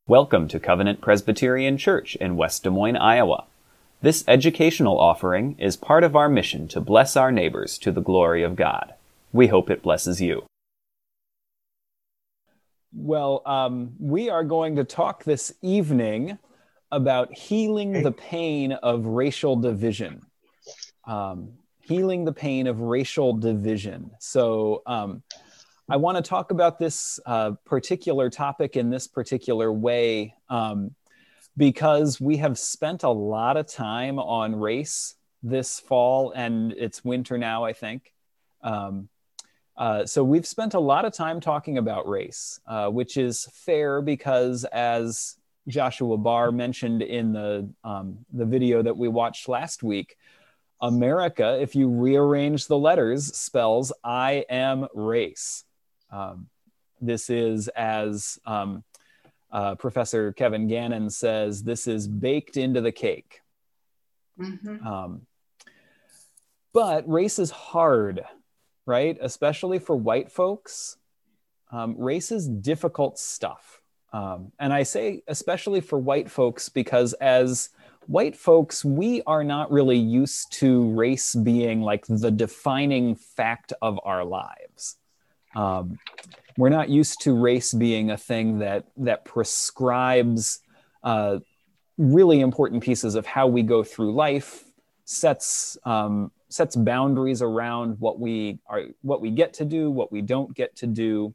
Welcome to Covenant Presbyterian Church in West Des Moines, Iowa. This educational offering is part of our mission to bless our neighbors to the glory of God. We hope it blesses you. Well, we are going to talk this evening about healing the pain of racial division. Healing the pain of racial division. So I want to talk about this particular topic in this particular way because we have spent a lot of time on race this fall, and it's winter now, I think. So we've spent a lot of time talking about race, which is fair because, as Joshua Barr mentioned in the video that we watched last week, America, if you rearrange the letters, spells I am race. This is, as Professor Kevin Gannon says, this is baked into the cake. Mm-hmm. But race is hard, right? Especially for white folks. Race is difficult stuff. And I say especially for white folks because as white folks, we are not really used to race being like the defining fact of our lives. We're not used to race being a thing that prescribes really important pieces of how we go through life, sets boundaries around what we get to do, what we don't get to do.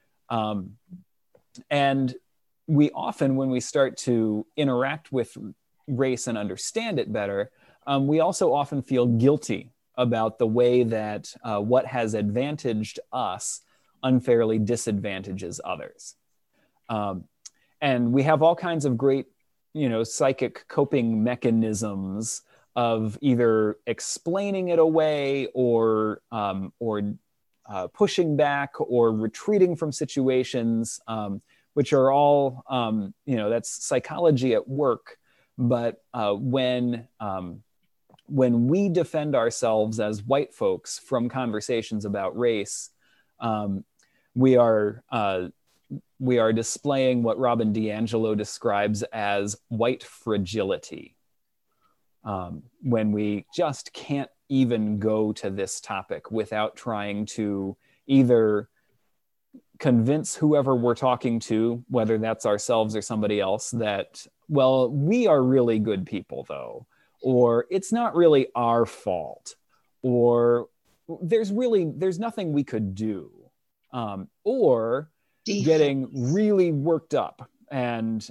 And we often, when we start to interact with race and understand it better, we also often feel guilty about the way that what has advantaged us unfairly disadvantages others. And we have all kinds of great, psychic coping mechanisms of either explaining it away or pushing back or retreating from situations, which are all, that's psychology at work. But when we defend ourselves as white folks from conversations about race, we are displaying what Robin DiAngelo describes as white fragility. When we just can't even go to this topic without trying to either convince whoever we're talking to, whether that's ourselves or somebody else, that, well, we are really good people though, or it's not really our fault, or there's nothing we could do, or getting really worked up and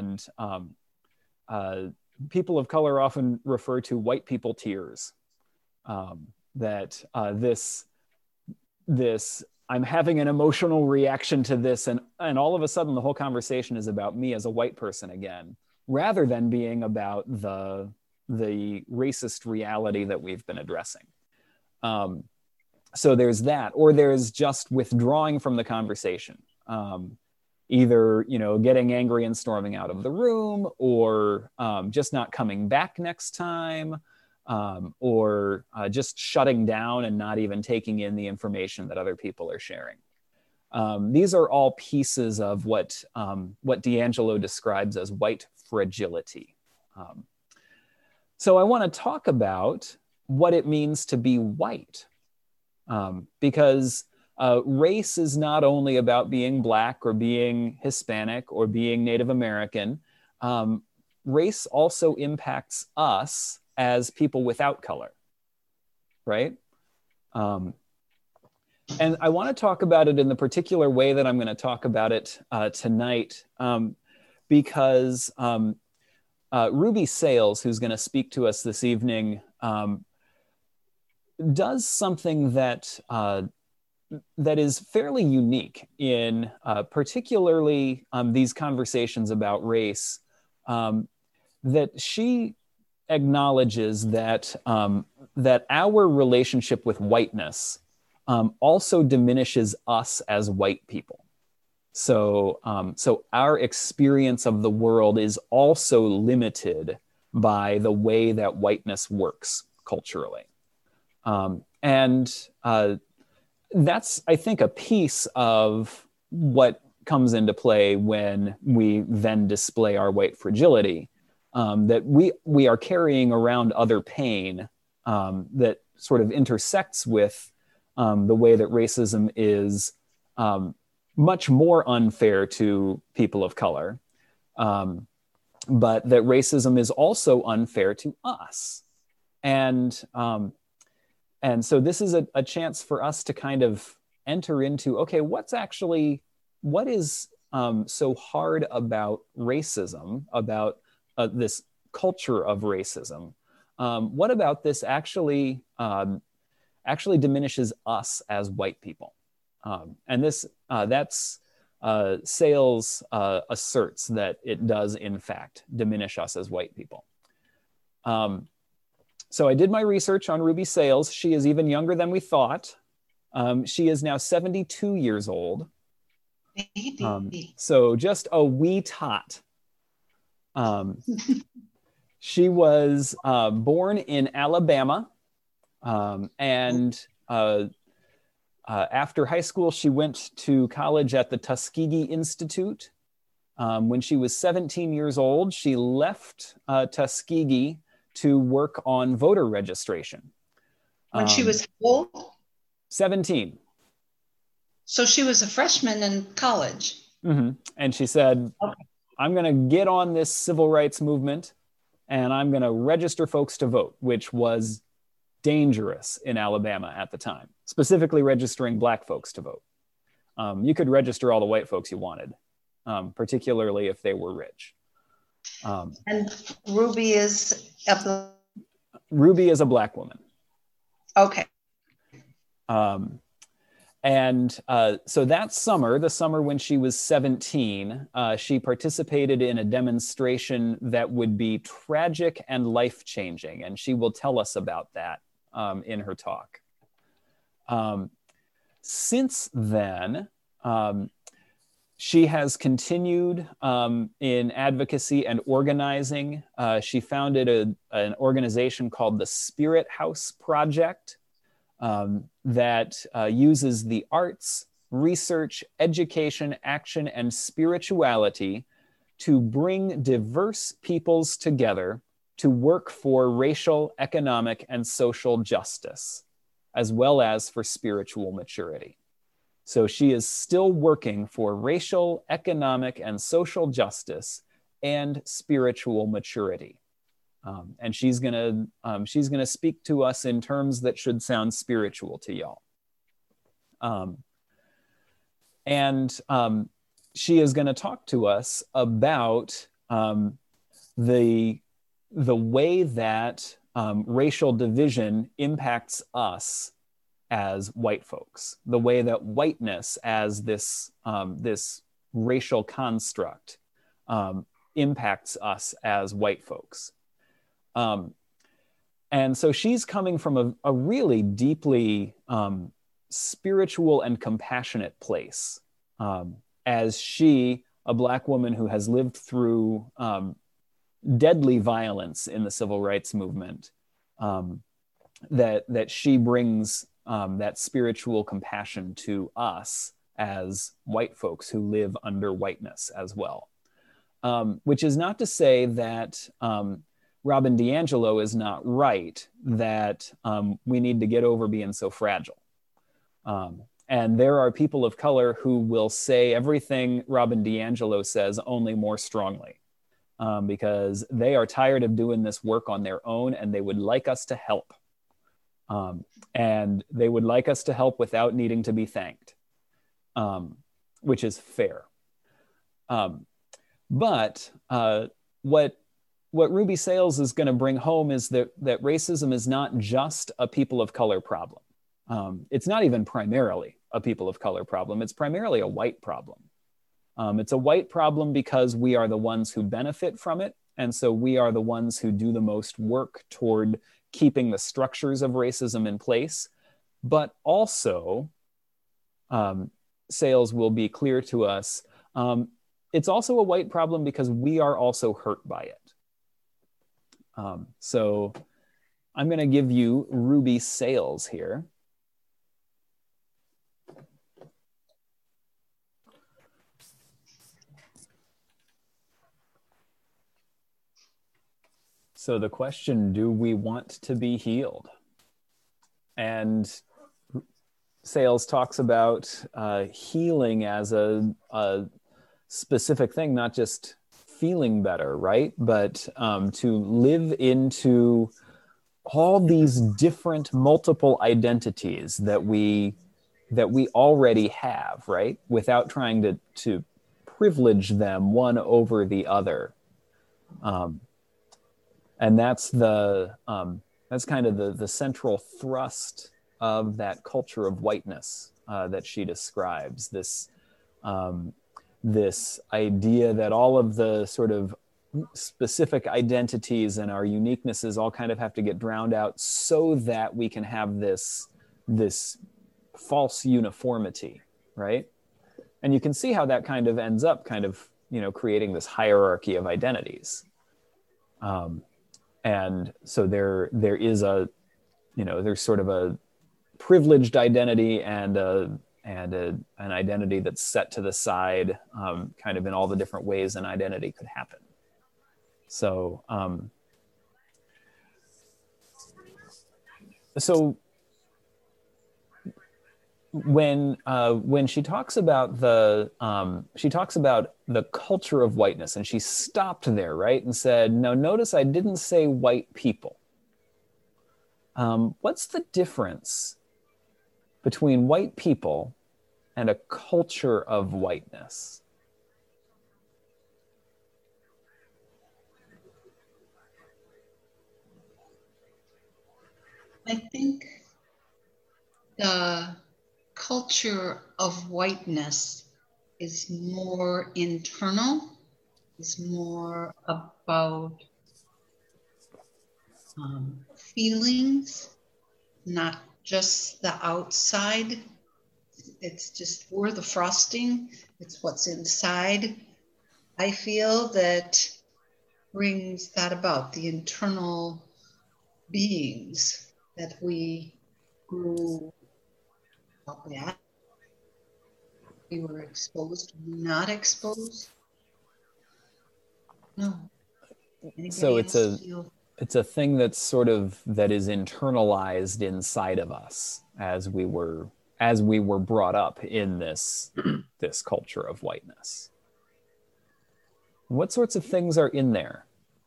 people of color often refer to white people tears, that this I'm having an emotional reaction to this, and all of a sudden the whole conversation is about me as a white person again, rather than being about the racist reality that we've been addressing. So there's that, or there's just withdrawing from the conversation. Either, getting angry and storming out of the room, or just not coming back next time, or just shutting down and not even taking in the information that other people are sharing. These are all pieces of what DiAngelo describes as white fragility. So I want to talk about what it means to be white, because race is not only about being Black or being Hispanic or being Native American. Race also impacts us as people without color, right? And I want to talk about it in the particular way that I'm going to talk about it tonight, because Ruby Sales, who's going to speak to us this evening, does something that is fairly unique in particularly these conversations about race, that she acknowledges that that our relationship with whiteness also diminishes us as white people. So our experience of the world is also limited by the way that whiteness works culturally. And that's, I think, a piece of what comes into play when we then display our white fragility, that we are carrying around other pain that sort of intersects with the way that racism is much more unfair to people of color, but that racism is also unfair to us. And so this is a chance for us to kind of enter into, okay, what is so hard about racism, about this culture of racism? What about this actually diminishes us as white people? And that's Sales asserts that it does, in fact, diminish us as white people. So I did my research on Ruby Sales. She is even younger than we thought. She is now 72 years old. So just a wee tot. She was born in Alabama, and after high school, she went to college at the Tuskegee Institute. When she was 17 years old, she left Tuskegee to work on voter registration. When she was how old? 17. So she was a freshman in college. Mm-hmm. And she said, okay, I'm going to get on this civil rights movement and I'm going to register folks to vote, which was dangerous in Alabama at the time, specifically registering Black folks to vote. You could register all the white folks you wanted, particularly if they were rich. And Ruby is a Black woman. Okay. So that summer, the summer when she was 17, she participated in a demonstration that would be tragic and life-changing, and she will tell us about that in her talk. Since then, she has continued in advocacy and organizing. She founded an organization called the Spirit House Project that uses the arts, research, education, action, and spirituality to bring diverse peoples together to work for racial, economic, and social justice, as well as for spiritual maturity. So she is still working for racial, economic, and social justice and spiritual maturity. And she's gonna speak to us in terms that should sound spiritual to y'all. She is gonna talk to us about the way that racial division impacts us as white folks, the way that whiteness as this racial construct impacts us as white folks. And so she's coming from a really deeply spiritual and compassionate place, as she, a Black woman who has lived through deadly violence in the civil rights movement, that she brings that spiritual compassion to us as white folks who live under whiteness as well. Which is not to say that Robin DiAngelo is not right, that we need to get over being so fragile. And there are people of color who will say everything Robin DiAngelo says, only more strongly, because they are tired of doing this work on their own and they would like us to help. And they would like us to help without needing to be thanked, which is fair. But what Ruby Sales is going to bring home is that racism is not just a people of color problem. It's not even primarily a people of color problem. It's primarily a white problem. It's a white problem because we are the ones who benefit from it. And so we are the ones who do the most work toward keeping the structures of racism in place. But also, Sales will be clear to us, it's also a white problem because we are also hurt by it. So I'm going to give you Ruby Sales here. So the question, do we want to be healed? And Sales talks about healing as a specific thing, not just feeling better, right? But to live into all these different multiple identities that we already have, right? Without trying to privilege them one over the other. And that's that's kind of the central thrust of that culture of whiteness that she describes. This idea that all of the sort of specific identities and our uniquenesses all kind of have to get drowned out so that we can have this false uniformity, right? And you can see how that kind of ends up kind of, creating this hierarchy of identities. And so there is there's sort of a privileged identity and an identity that's set to the side, kind of in all the different ways an identity could happen. So, when she talks about the culture of whiteness, and she stopped there, right, and said, "Now, notice I didn't say white people." What's the difference between white people and a culture of whiteness? I think the culture of whiteness is more internal, is more about feelings, not just the outside. It's just we're the frosting, it's what's inside. I feel that brings that about, the internal beings that we grew up at. We were exposed, not exposed. No. Anybody So it's a thing that's sort of that is internalized inside of us as we were brought up in this this culture of whiteness. What sorts of things are in there?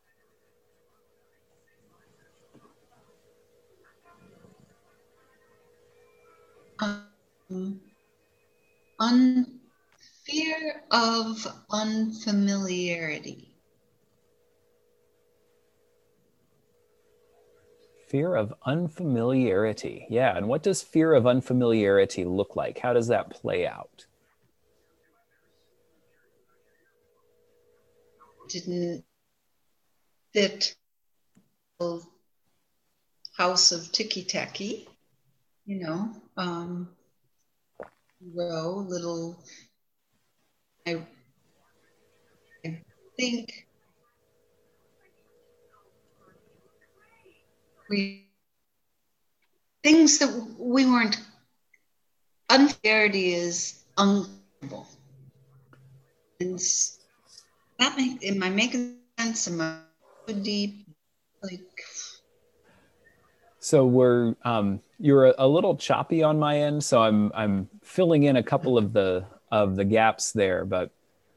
Fear of unfamiliarity. Fear of unfamiliarity. Yeah, and what does fear of unfamiliarity look like? How does that play out? Didn't fit the house of ticky-tacky, row, little, I think things that we weren't, unfairity is uncomfortable. And am I making sense? Am I too deep? So you're a little choppy on my end, so I'm filling in a couple of the gaps there, but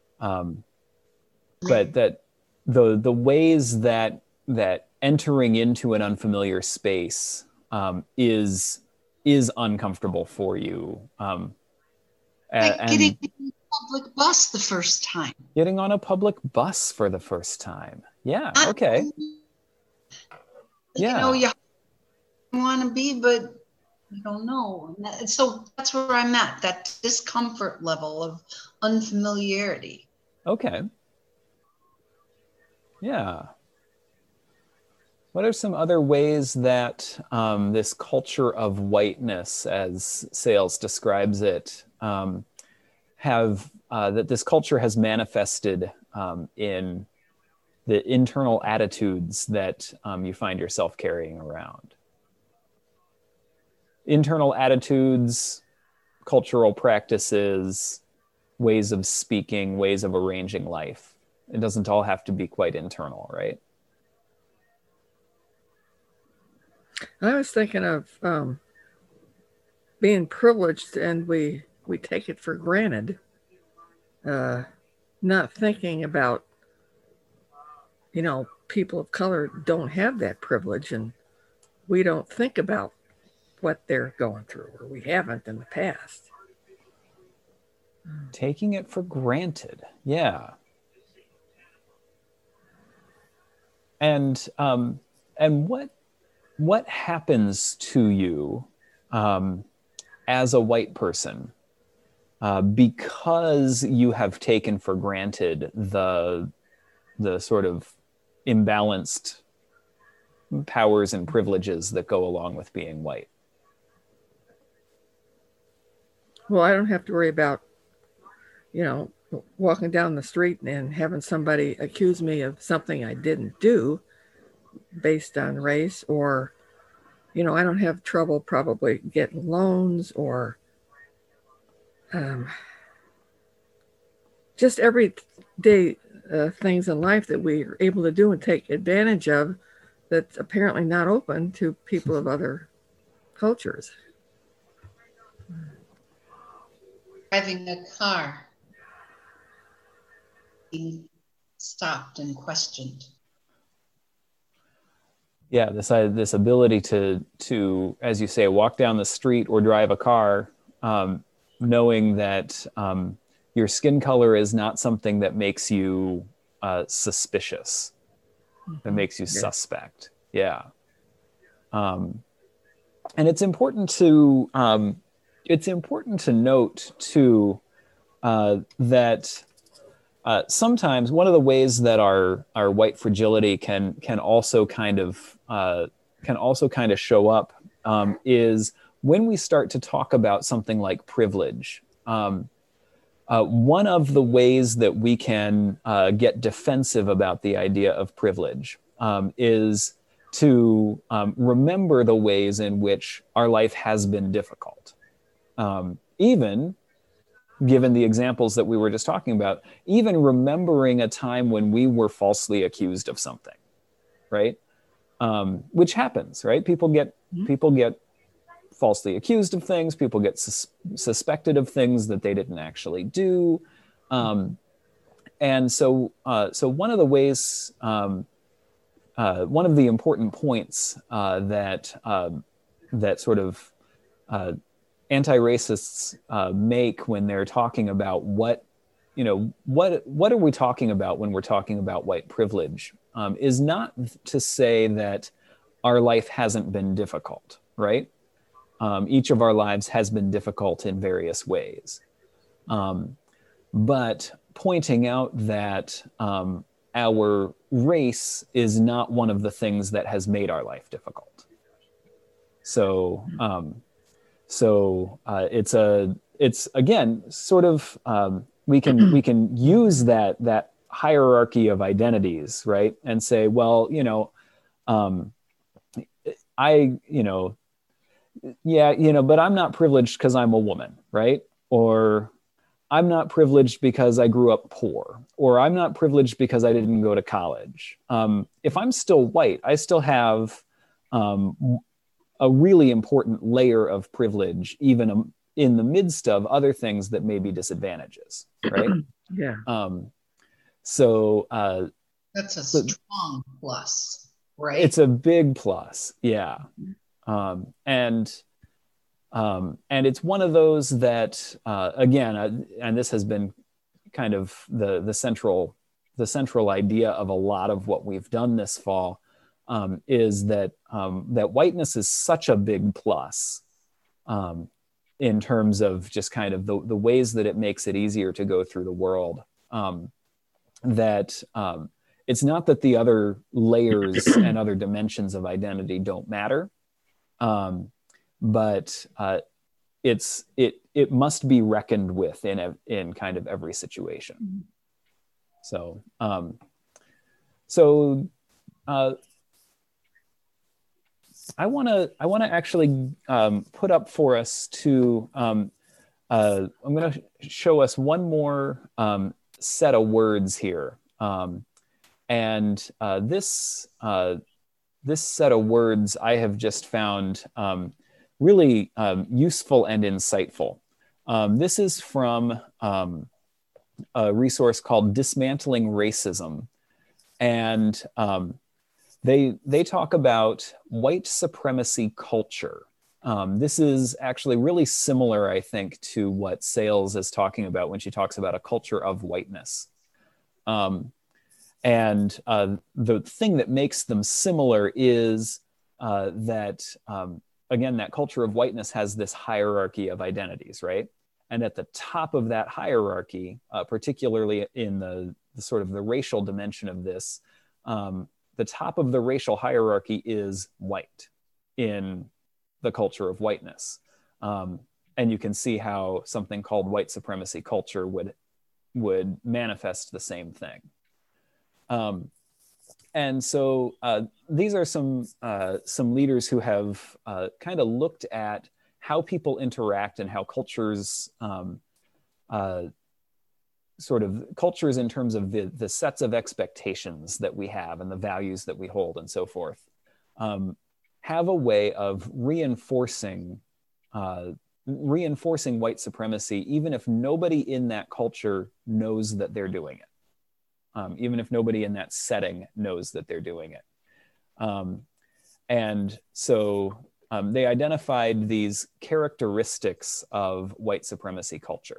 that the ways that entering into an unfamiliar space is uncomfortable for you. Getting on a public bus the first time. Getting on a public bus for the first time. Yeah. Okay. Yeah. You want to be, but you don't know. So that's where I'm at, that discomfort level of unfamiliarity. Okay. Yeah. What are some other ways that this culture of whiteness, as Sales describes it, that this culture has manifested in the internal attitudes that you find yourself carrying around? Internal attitudes, cultural practices, ways of speaking, ways of arranging life. It doesn't all have to be quite internal, right? I was thinking of being privileged, and we take it for granted, not thinking about, people of color don't have that privilege, and we don't think about what they're going through, or we haven't in the past. Taking it for granted. Yeah. And what happens to you as a white person because you have taken for granted the sort of imbalanced powers and privileges that go along with being white? Well, I don't have to worry about, walking down the street and having somebody accuse me of something I didn't do based on race, or, I don't have trouble probably getting loans, or just everyday things in life that we are able to do and take advantage of that's apparently not open to people of other cultures. Driving a car, being stopped and questioned. Yeah, this ability to, as you say, walk down the street or drive a car, knowing that your skin color is not something that makes you suspicious, that makes you suspect. Yeah, and it's important to note too that sometimes one of the ways that our white fragility can also kind of show up is when we start to talk about something like privilege. One of the ways that we can get defensive about the idea of privilege is to remember the ways in which our life has been difficult. Even given the examples that we were just talking about, even remembering a time when we were falsely accused of something, right? Which happens, right? People get falsely accused of things. People get suspected of things that they didn't actually do. And so one of the ways, one of the important points that sort of anti-racists make when they're talking about what are we talking about when we're talking about white privilege, is not to say that our life hasn't been difficult, right? Each of our lives has been difficult in various ways. But pointing out that our race is not one of the things that has made our life difficult. So it's again sort of we can use that hierarchy of identities, right, and say, well, but I'm not privileged because I'm a woman, right? Or I'm not privileged because I grew up poor, or I'm not privileged because I didn't go to college. If I'm still white, I still have a really important layer of privilege, even in the midst of other things that may be disadvantages, right? Yeah. That's a strong plus, right? It's a big plus, yeah. And it's one of those that, again, and this has been kind of the central idea of a lot of what we've done this fall, is that whiteness is such a big plus in terms of just kind of the ways that it makes it easier to go through the world. That it's not that the other layers and other dimensions of identity don't matter, but it must be reckoned with in kind of every situation. So I want to actually put up for us to I'm going to show us one more set of words here, and this this set of words I have just found really useful and insightful. This is from a resource called Dismantling Racism. And they talk about white supremacy culture. This is actually really similar, I think, to what Sales is talking about when she talks about a culture of whiteness. And the thing that makes them similar is that, again, that culture of whiteness has this hierarchy of identities, right? And at the top of that hierarchy, particularly in the sort of the racial dimension of this, the top of the racial hierarchy is white in the culture of whiteness. And you can see how something called white supremacy culture would manifest the same thing. And so these are some leaders who have kind of looked at how people interact and how cultures, sort of cultures in terms of the sets of expectations that we have and the values that we hold and so forth, have a way of reinforcing white supremacy, even if nobody in that culture knows that they're doing it. Even if nobody in that setting knows that they're doing it. And so they identified these characteristics of white supremacy culture.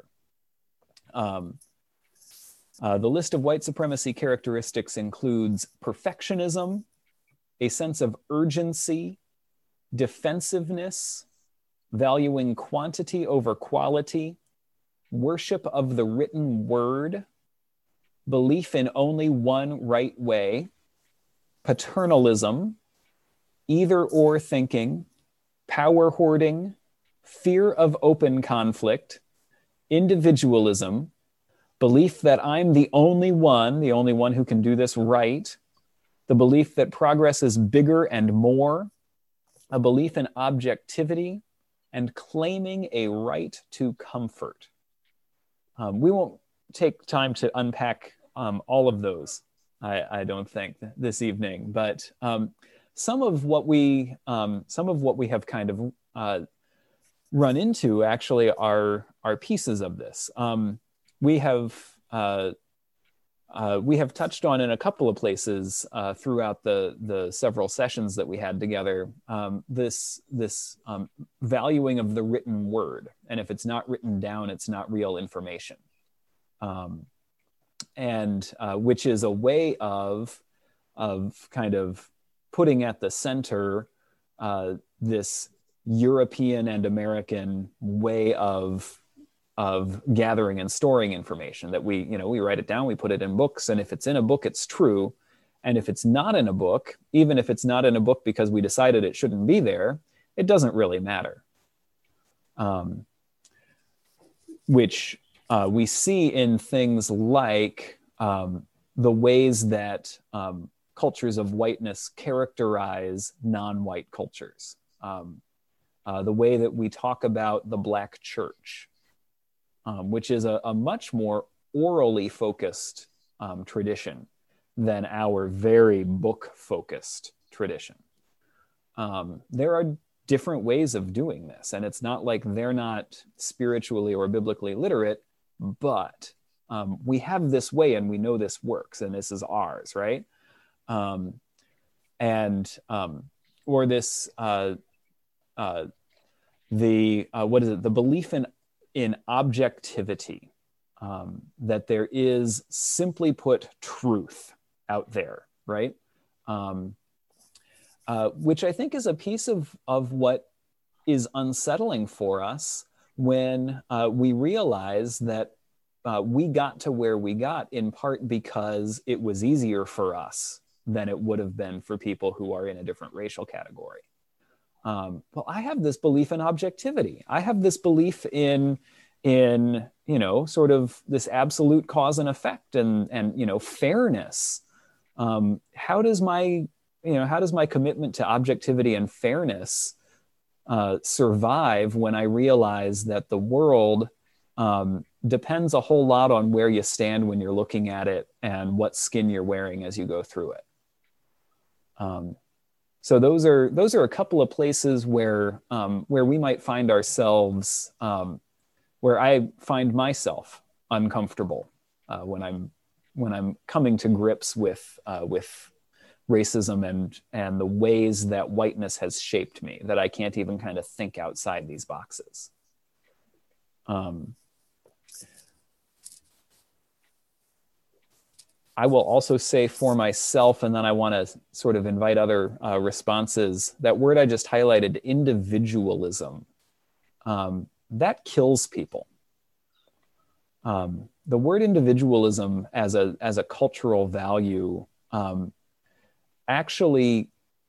The list of white supremacy characteristics includes perfectionism, a sense of urgency, defensiveness, valuing quantity over quality, worship of the written word, belief in only one right way, paternalism, either or thinking, power hoarding, fear of open conflict, individualism, belief that I'm the only one who can do this right, the belief that progress is bigger and more, a belief in objectivity, and claiming a right to comfort. We won't take time to unpack all of those, I don't think, this evening, but some of what we have kind of run into actually are pieces of this. We have touched on in a couple of places throughout the several sessions that we had together, this valuing of the written word. And if it's not written down, it's not real information. And which is a way of kind of putting at the center this European and American way of gathering and storing information, that we write it down, we put it in books, and if it's in a book, it's true. And if it's not in a book, even if it's not in a book because we decided it shouldn't be there, it doesn't really matter. Which we see in things like the ways that cultures of whiteness characterize non-white cultures. The way that we talk about the Black church, which is a much more orally focused tradition than our very book-focused tradition. There are different ways of doing this, and it's not like they're not spiritually or biblically literate, but we have this way and we know this works and this is ours, right? Or this, the belief in objectivity, that there is, simply put, truth out there, right? Which I think is a piece of what is unsettling for us when we realize that we got to where we got in part because it was easier for us than it would have been for people who are in a different racial category. Well, I have this belief in objectivity. I have this belief in sort of this absolute cause and effect and fairness. How does my commitment to objectivity and fairness survive when I realize that the world depends a whole lot on where you stand when you're looking at it and what skin you're wearing as you go through it? So those are a couple of places where we might find ourselves, where I find myself uncomfortable when I'm coming to grips with racism and the ways that whiteness has shaped me, that I can't even kind of think outside these boxes. I will also say for myself, and then I want to sort of invite other responses, that word I just highlighted, individualism, that kills people. The word individualism as a cultural value actually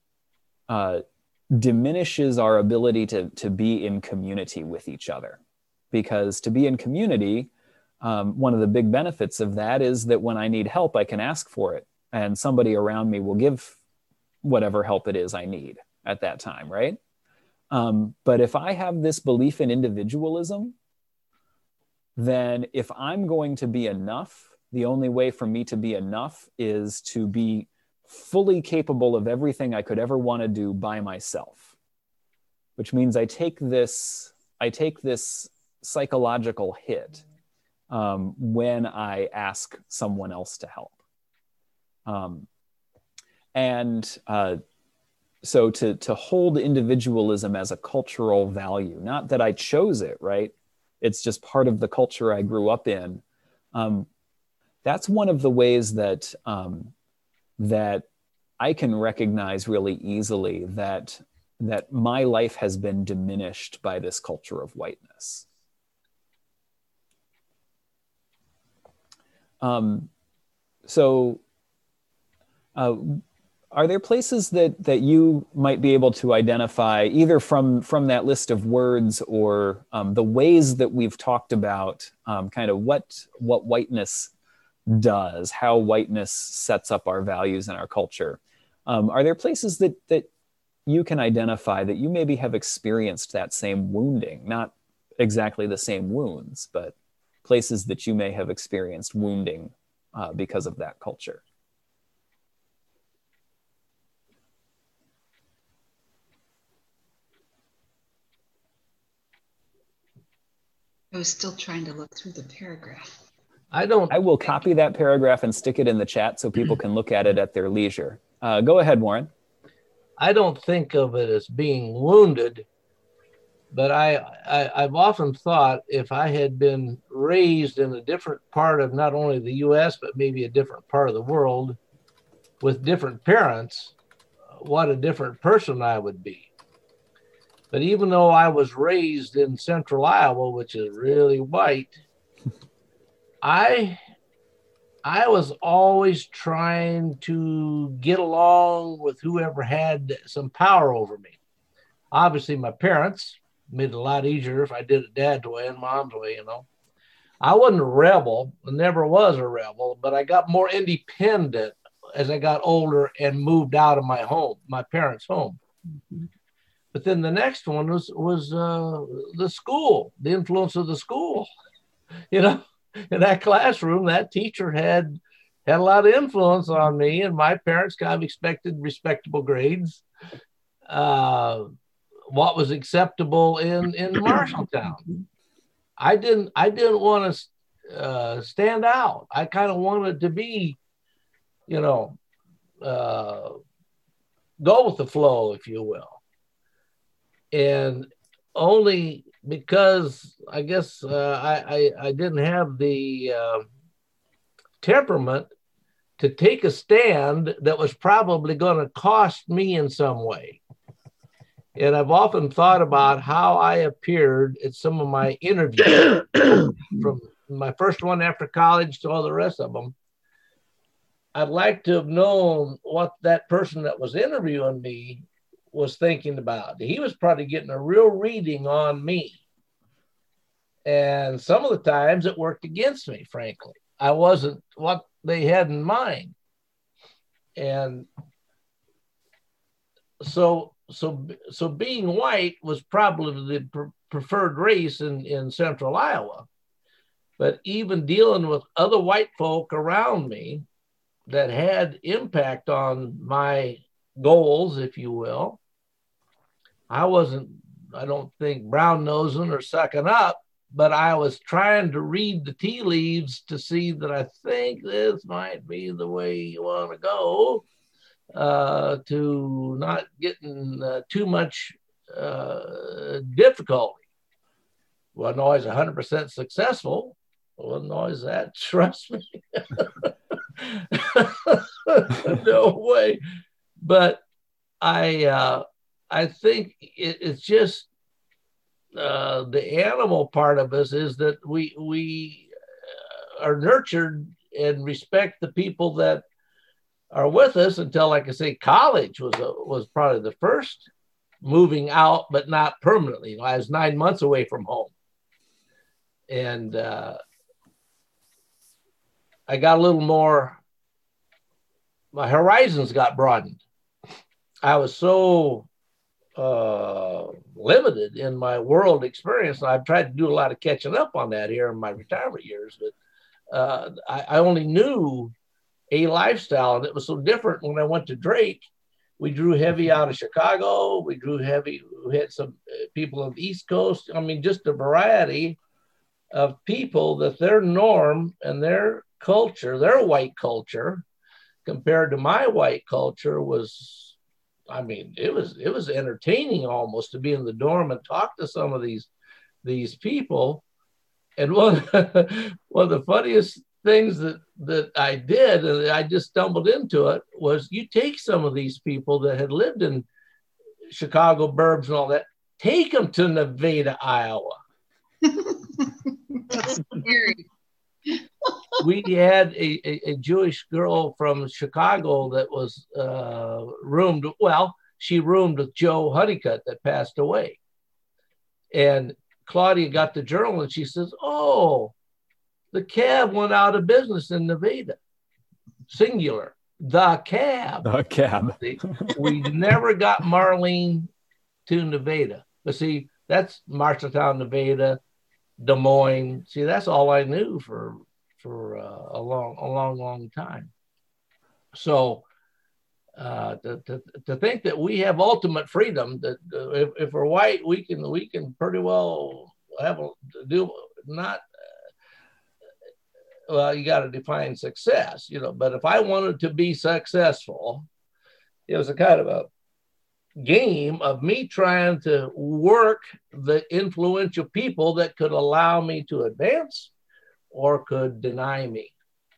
diminishes our ability to be in community with each other. Because to be in community, one of the big benefits of that is that when I need help, I can ask for it, and somebody around me will give whatever help it is I need at that time, right? But if I have this belief in individualism, then if I'm going to be enough, the only way for me to be enough is to be fully capable of everything I could ever want to do by myself, which means I take this psychological hit when I ask someone else to help. So to hold individualism as a cultural value, not that I chose it, right? It's just part of the culture I grew up in. That's one of the ways that that I can recognize really easily that my life has been diminished by this culture of whiteness. Are there places that you might be able to identify, either from that list of words or the ways that we've talked about kind of what whiteness does, how whiteness sets up our values and our culture? Are there places that you can identify that you maybe have experienced that same wounding, not exactly the same wounds, but places that you may have experienced wounding because of that culture? I was still trying to look through the paragraph. I will copy that paragraph and stick it in the chat so people can look at it at their leisure. Go ahead, Warren. I don't think of it as being wounded, but I've often thought if I had been raised in a different part of not only the US, but maybe a different part of the world with different parents, what a different person I would be. But even though I was raised in central Iowa, which is really white, I was always trying to get along with whoever had some power over me. Obviously, my parents made it a lot easier if I did it dad's way and mom's way, you know. I wasn't a rebel, I never was a rebel, but I got more independent as I got older and moved out of my home, my parents' home. Mm-hmm. But then the next one was the school, the influence of the school. You know, in that classroom, that teacher had a lot of influence on me, and my parents kind of expected respectable grades. What was acceptable in Marshalltown. I didn't want to stand out. I kind of wanted to be, you know, go with the flow, if you will. And only because I guess I didn't have the temperament to take a stand that was probably going to cost me in some way. And I've often thought about how I appeared at some of my interviews, from my first one after college to all the rest of them. I'd like to have known what that person that was interviewing me was thinking about. He was probably getting a real reading on me. And some of the times it worked against me, frankly. I wasn't what they had in mind. And so being white was probably the preferred race in central Iowa. But even dealing with other white folk around me that had impact on my goals, if you will. I don't think brown nosing or sucking up, but I was trying to read the tea leaves to see that I think this might be the way you want to go, to not getting too much difficulty. Wasn't always 100% successful. Wasn't always that, trust me. No way. But I think it's just the animal part of us is that we are nurtured and respect the people that are with us until, like I say, college was probably the first moving out, but not permanently. You know, I was 9 months away from home, and I got a little more. My horizons got broadened. I was so limited in my world experience. And I've tried to do a lot of catching up on that here in my retirement years, but I only knew a lifestyle, and it was so different when I went to Drake. We drew heavy out of Chicago. We drew heavy. We had some people on the East Coast. I mean, just a variety of people that their norm and their culture, their white culture, compared to my white culture was, I mean, it was entertaining almost to be in the dorm and talk to some of these people. And one of the funniest things that I did, and I just stumbled into it, was you take some of these people that had lived in Chicago burbs and all that, take them to Nevada, Iowa. That's scary. We had a Jewish girl from Chicago that was she roomed with Joe Honeycutt that passed away. And Claudia got the journal and she says, "Oh, the cab went out of business in Nevada." Singular. The cab. The cab. We never got Marlene to Nevada. But see, that's Marshalltown, Nevada, Des Moines. See, that's all I knew for a long time. So to think that we have ultimate freedom, that if we're white, we can pretty well well, you got to define success, you know. But if I wanted to be successful, it was a kind of a game of me trying to work the influential people that could allow me to advance or could deny me.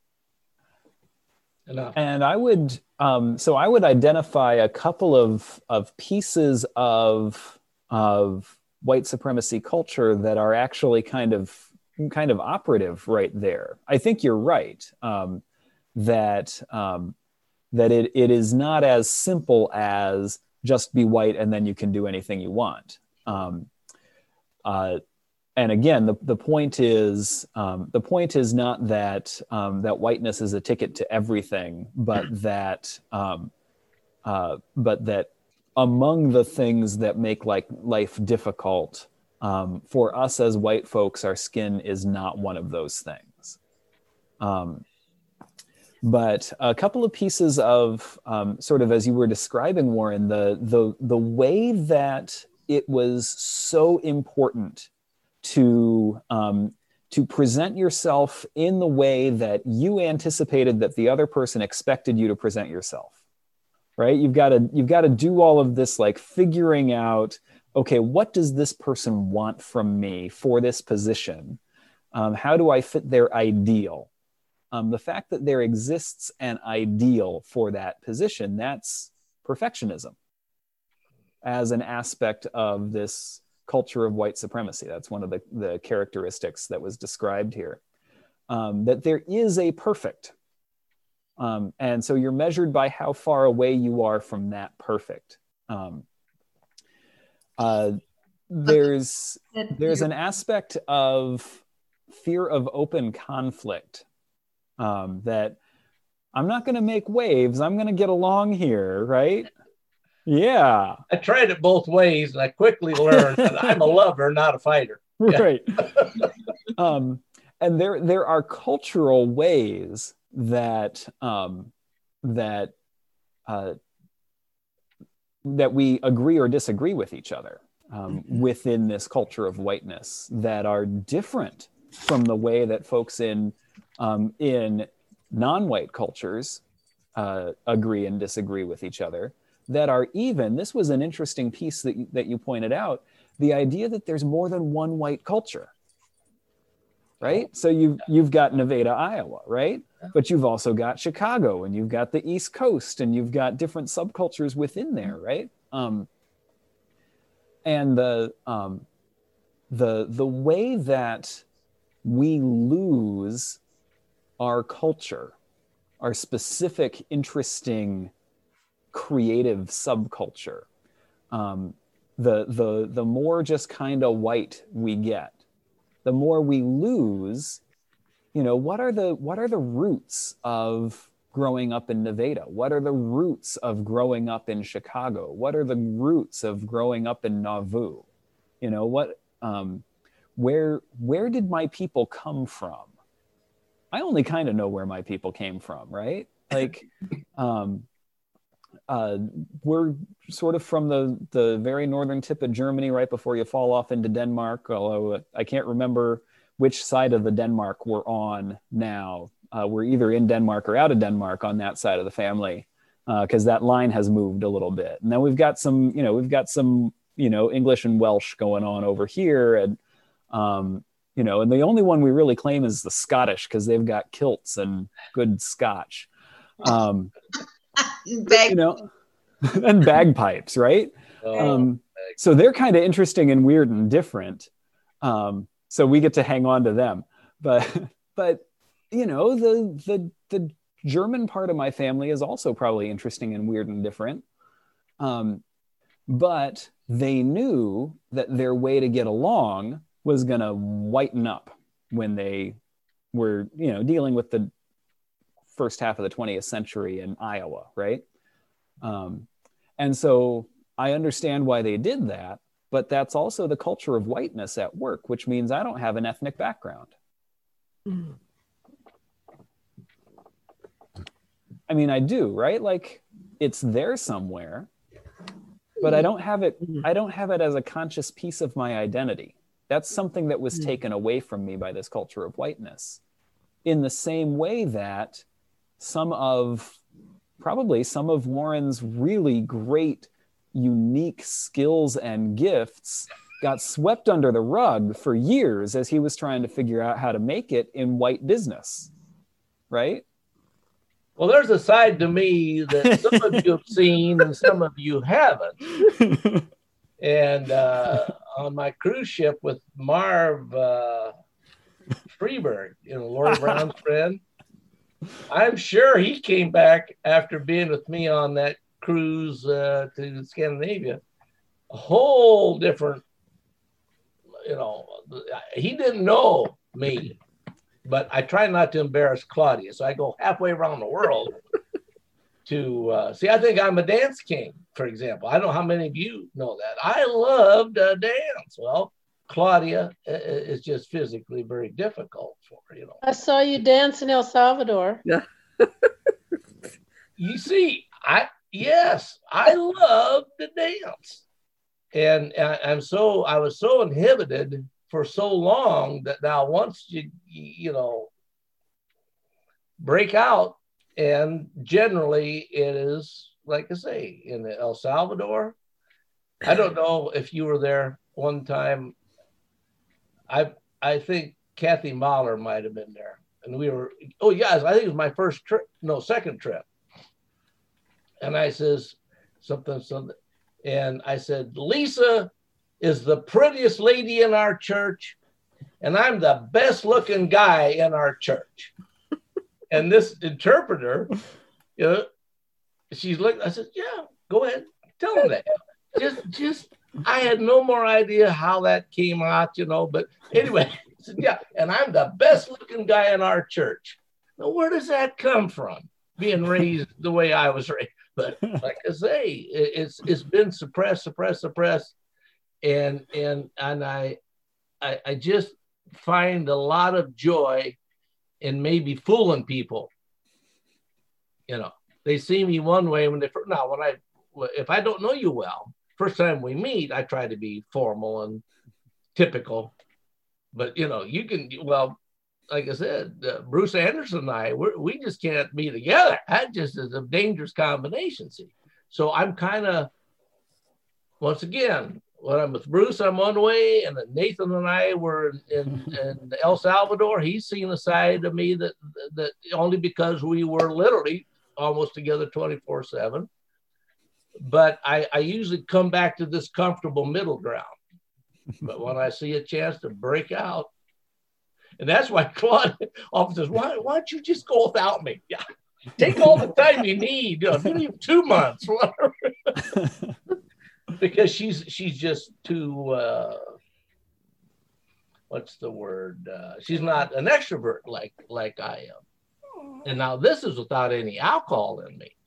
Enough. And I would identify a couple of pieces of white supremacy culture that are actually kind of operative right there. I think you're right, that it is not as simple as just be white and then you can do anything you want. And again, the point is not that that whiteness is a ticket to everything, but that among the things that make life difficult, for us as white folks, our skin is not one of those things. But a couple of pieces of sort of, as you were describing, Warren, the way that it was so important to present yourself in the way that you anticipated that the other person expected you to present yourself, right? You've got to do all of this, like figuring out, okay, what does this person want from me for this position? How do I fit their ideal? The fact that there exists an ideal for that position, that's perfectionism as an aspect of this culture of white supremacy. That's one of the characteristics that was described here, that there is a perfect. And so you're measured by how far away you are from that perfect. There's an aspect of fear of open conflict, that I'm not going to make waves. I'm going to get along here, right? Yeah. I tried it both ways, and I quickly learned that I'm a lover, not a fighter. Yeah. Right. And there are cultural ways that that we agree or disagree with each other within this culture of whiteness that are different from the way that folks in non-white cultures agree and disagree with each other, that are even, this was an interesting piece that you pointed out, the idea that there's more than one white culture, right? So you've got Nevada, Iowa, right? But you've also got Chicago, and you've got the East Coast, and you've got different subcultures within there, right? And the way that we lose our culture, our specific, interesting, creative subculture, the more just kind of white we get, the more we lose. You know, what are the roots of growing up in Nevada? What are the roots of growing up in Chicago? What are the roots of growing up in Nauvoo? You know, what where did my people come from? I only kind of know where my people came from, right? Like, we're sort of from the very northern tip of Germany, right before you fall off into Denmark, although I can't remember which side of the Denmark we're on now. We're either in Denmark or out of Denmark on that side of the family, because that line has moved a little bit. And then we've got some English and Welsh going on over here, and and the only one we really claim is the Scottish, because they've got kilts and good Scotch, and bagpipes, right? So they're kind of interesting and weird and different. So we get to hang on to them, but the German part of my family is also probably interesting and weird and different. But they knew that their way to get along was going to whiten up when they were, dealing with the first half of the 20th century in Iowa, right? And so I understand why they did that, but that's also the culture of whiteness at work, which means I don't have an ethnic background. I mean, I do, right? Like, it's there somewhere, but I don't have it as a conscious piece of my identity. That's something that was taken away from me by this culture of whiteness. In the same way that some of Warren's really great, unique skills and gifts got swept under the rug for years as he was trying to figure out how to make it in white business, right? Well, there's a side to me that some of you have seen and some of you haven't. And on my cruise ship with Marv Freeberg, Lori Brown's friend, I'm sure he came back after being with me on that cruise to Scandinavia, a whole different, he didn't know me, but I try not to embarrass Claudia. So I go halfway around the world to see. I think I'm a dance king, for example. I don't know how many of you know that. I love to dance. Well, Claudia is just physically very difficult for her, I saw you dance in El Salvador. Yeah. You see, I love to dance. And I was so inhibited for so long that now once you break out, and generally it is, like I say, in El Salvador. I don't know if you were there one time. I think Kathy Mahler might have been there. And we were, I think it was my second trip. And I says something. And I said, Lisa is the prettiest lady in our church, and I'm the best looking guy in our church. And this interpreter, she's like, I said, yeah, go ahead, tell him that. Just, I had no more idea how that came out, but anyway, I said, yeah, and I'm the best looking guy in our church. Now, where does that come from? Being raised the way I was raised. But like I say, it's been suppressed. And I just find a lot of joy in maybe fooling people. They see me one way when if I don't know you well, first time we meet, I try to be formal and typical. But you can, well, like I said, Bruce Anderson and I, we just can't be together. That just is a dangerous combination. See, so I'm kind of, once again, when I'm with Bruce, I'm one way, and Nathan and I were in El Salvador. He's seen a side of me that only because we were literally almost together 24/7. But I usually come back to this comfortable middle ground. But when I see a chance to break out, and that's why Claude often says, why don't you just go without me? Yeah, take all the time you need. Give me 2 months, whatever. Because she's just too, what's the word? She's not an extrovert like I am. And now this is without any alcohol in me.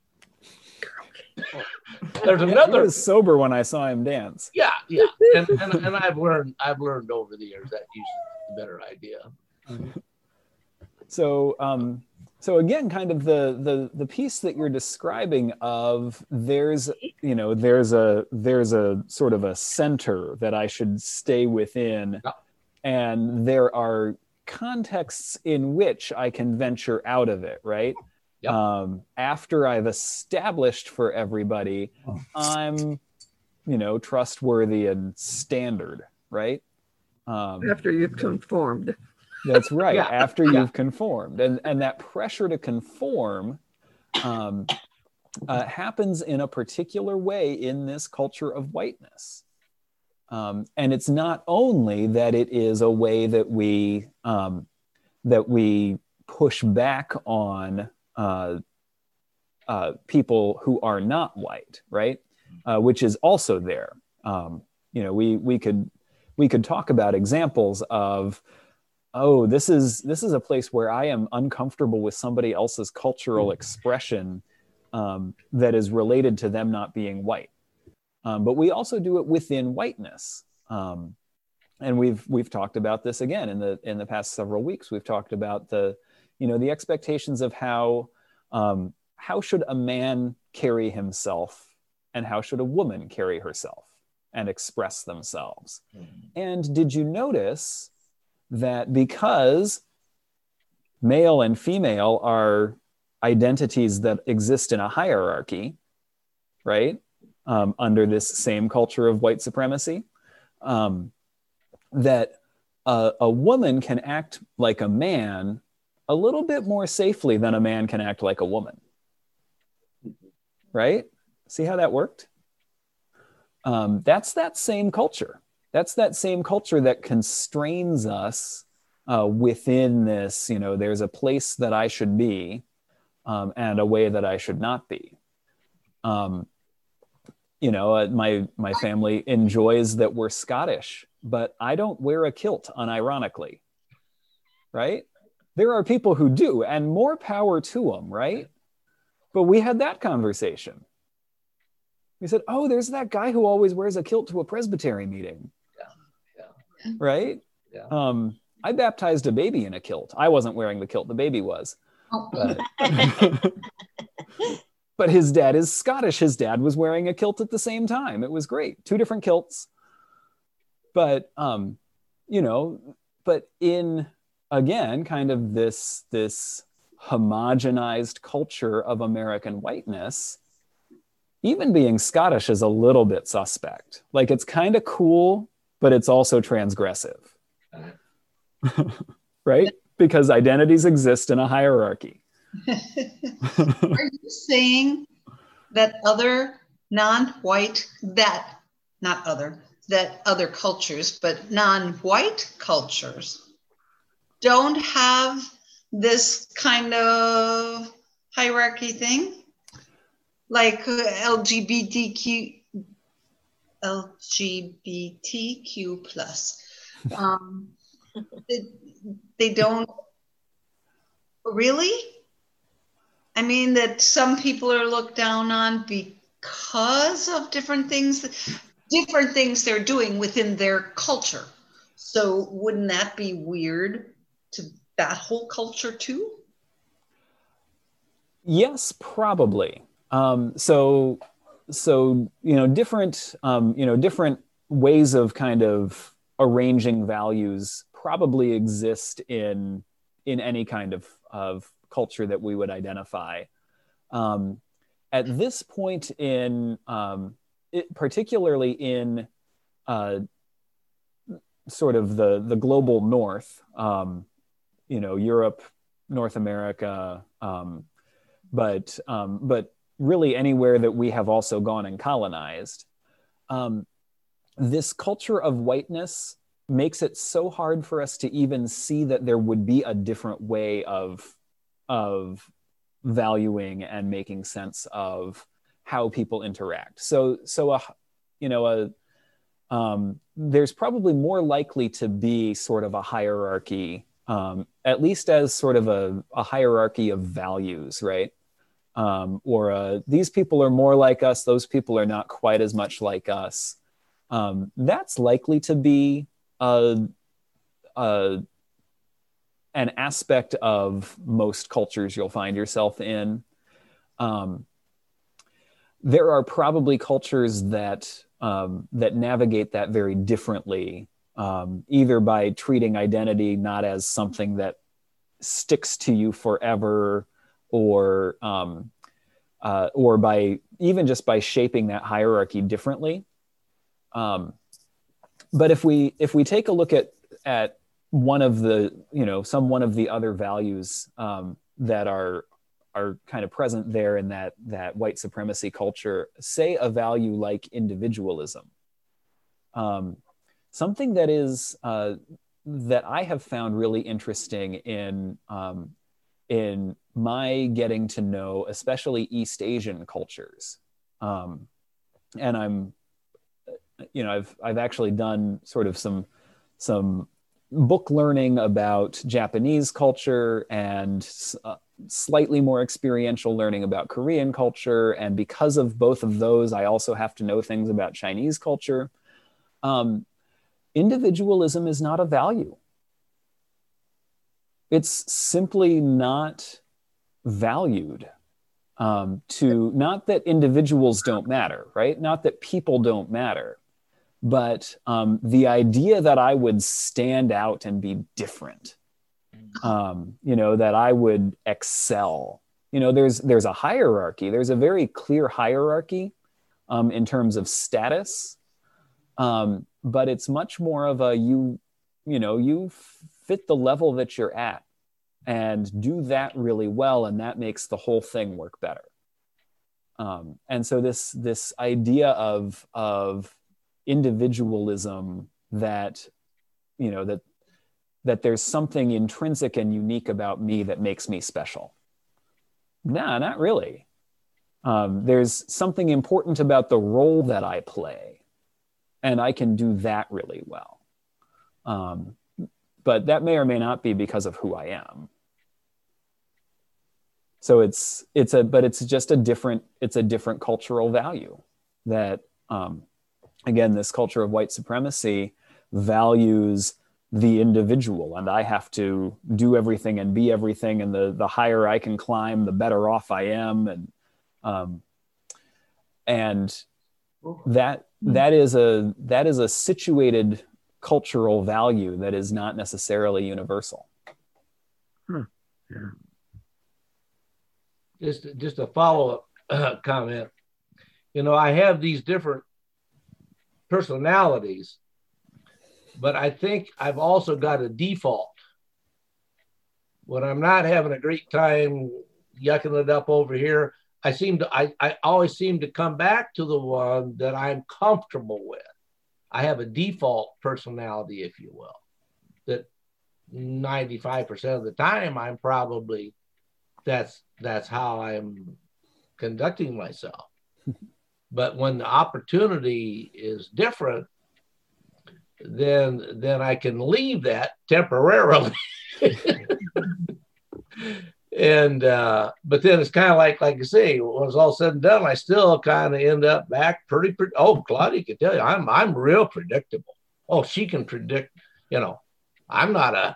There's another. He was sober when I saw him dance. Yeah, and I've learned over the years that usually is a better idea. So again, kind of the piece that you're describing of there's a sort of a center that I should stay within, and there are contexts in which I can venture out of it, right? Yep. After I've established for everybody, I'm, trustworthy and standard, right? After you've conformed. That's right. Yeah. After you've conformed, and that pressure to conform happens in a particular way in this culture of whiteness. And it's not only that it is a way that we push back on people who are not white, right? Which is also there. We could talk about examples of, oh, this is a place where I am uncomfortable with somebody else's cultural expression that is related to them not being white. But we also do it within whiteness. And we've talked about this again in the past several weeks. We've talked about the expectations of how should a man carry himself and how should a woman carry herself and express themselves. And did you notice that because male and female are identities that exist in a hierarchy, right? Under this same culture of white supremacy, that a woman can act like a man a little bit more safely than a man can act like a woman, right? See how that worked? That's that same culture. That's that same culture that constrains us within this, there's a place that I should be and a way that I should not be. My family enjoys that we're Scottish, but I don't wear a kilt unironically, right? There are people who do, and more power to them, right? But we had that conversation. We said, oh, there's that guy who always wears a kilt to a presbytery meeting. Yeah. Right? Yeah. I baptized a baby in a kilt. I wasn't wearing the kilt, the baby was. But his dad is Scottish. His dad was wearing a kilt at the same time. It was great. 2 different kilts. But, but in, again, kind of this homogenized culture of American whiteness, even being Scottish is a little bit suspect. Like, it's kind of cool, but it's also transgressive. Right? Because identities exist in a hierarchy. Are you saying that other non-white, that other cultures, but non-white cultures don't have this kind of hierarchy thing? Like LGBTQ plus. They don't really? I mean, that some people are looked down on because of different things they're doing within their culture. So wouldn't that be weird to that whole culture too? Yes, probably. So different ways of kind of arranging values probably exist in any kind of culture that we would identify. At this point particularly in sort of the global north, Europe, North America, but really anywhere that we have also gone and colonized, this culture of whiteness makes it so hard for us to even see that there would be a different way of valuing and making sense of how people interact. There's probably more likely to be sort of a hierarchy, at least as sort of a hierarchy of values, right? These people are more like us, those people are not quite as much like us. That's likely to be an aspect of most cultures you'll find yourself in. There are probably cultures that navigate that very differently, either by treating identity not as something that sticks to you forever, or by even just by shaping that hierarchy differently. But if we take a look at one of the other values that are kind of present there in that white supremacy culture, say a value like individualism, something that is that I have found really interesting in my getting to know, especially East Asian cultures, and I've actually done sort of some book learning about Japanese culture and slightly more experiential learning about Korean culture. And because of both of those, I also have to know things about Chinese culture. Individualism is not a value. It's simply not valued. Not that individuals don't matter, right? Not that people don't matter, but the idea that I would stand out and be different, that I would excel. There's a hierarchy. There's a very clear hierarchy in terms of status, but it's much more of a you fit the level that you're at and do that really well, and that makes the whole thing work better. And so this idea of individualism, that there's something intrinsic and unique about me that makes me special. Nah, not really. There's something important about the role that I play, and I can do that really well. But that may or may not be because of who I am. So it's just a different cultural value that, again, this culture of white supremacy values the individual, and I have to do everything and be everything, and the higher I can climb, the better off I am, and that is a situated cultural value that is not necessarily universal. Yeah. Just a follow-up comment. I have these different personalities, but I think I've also got a default. When I'm not having a great time yucking it up over here, I always seem to come back to the one that I'm comfortable with. I have a default personality, if you will, that 95% of the time I'm probably, that's how I'm conducting myself. But when the opportunity is different, then I can leave that temporarily. And but then it's kind of like you say, when it's all said and done, I still kind of end up back pretty. Oh, Claudia can tell you, I'm real predictable. Oh, she can predict. I'm not a